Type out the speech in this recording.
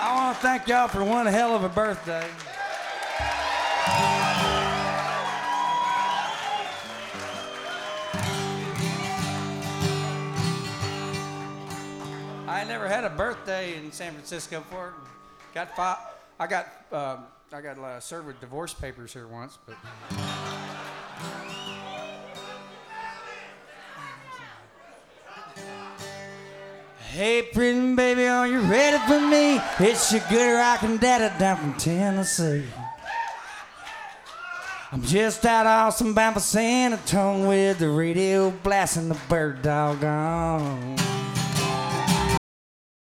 I want to thank y'all for one hell of a birthday. I never had a birthday in San Francisco before. I got served with divorce papers here once, but. Hey, pretty baby, are you ready for me? It's your good rockin' daddy down from Tennessee. I'm just out of Austin bound for San Antonio with the radio blasting the bird dog on.